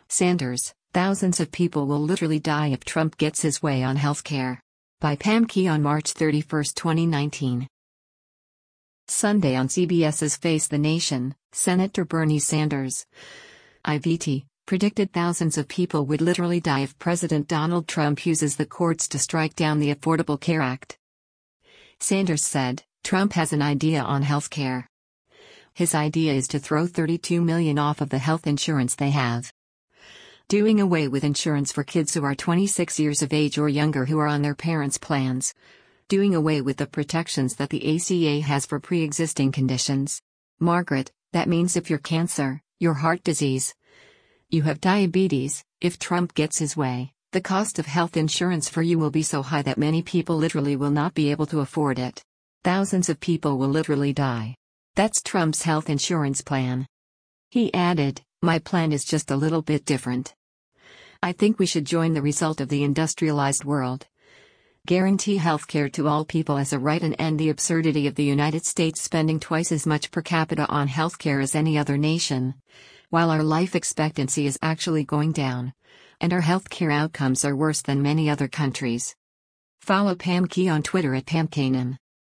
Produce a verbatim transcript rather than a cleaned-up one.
Sanders, thousands of people will literally die if Trump gets his way on healthcare. By Pam Key on March thirty-first, twenty nineteen. Sunday on CBS's Face the Nation, Senator Bernie Sanders, I V T, predicted thousands of people would literally die if President Donald Trump uses the courts to strike down the Affordable Care Act. Sanders said, Trump has an idea on healthcare. His idea is to throw thirty-two million dollars off of the health insurance they have. Doing away with insurance for kids who are twenty-six years of age or younger who are on their parents' plans. Doing away with the protections that the A C A has for pre-existing conditions. Margaret, that means if you're cancer, your heart disease, you have diabetes, if Trump gets his way, the cost of health insurance for you will be so high that many people literally will not be able to afford it. Thousands of people will literally die. That's Trump's health insurance plan. He added, my plan is just a little bit different. I think we should join the result of the industrialized world. Guarantee healthcare to all people as a right and end the absurdity of the United States spending twice as much per capita on healthcare as any other nation, while our life expectancy is actually going down, and our healthcare outcomes are worse than many other countries. Follow Pam Key on Twitter at Pam Kanan.